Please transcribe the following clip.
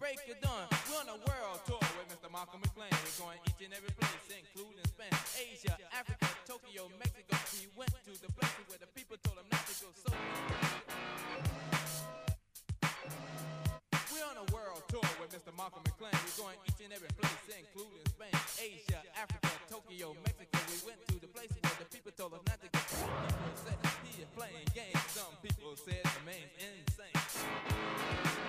break of dawn. We're on a world tour with Mr. Malcolm McLean. We're going each and every place, including Spain, Asia, Africa, Tokyo, Mexico. He went to the places where the people told him not to go. So we're on a world tour with Mr. Malcolm McLean. We're going each and every place, including Spain, Asia, Africa, Tokyo, Mexico. We went to the places where the people told us not to go. People said he is playing games. Some people said the man's insane.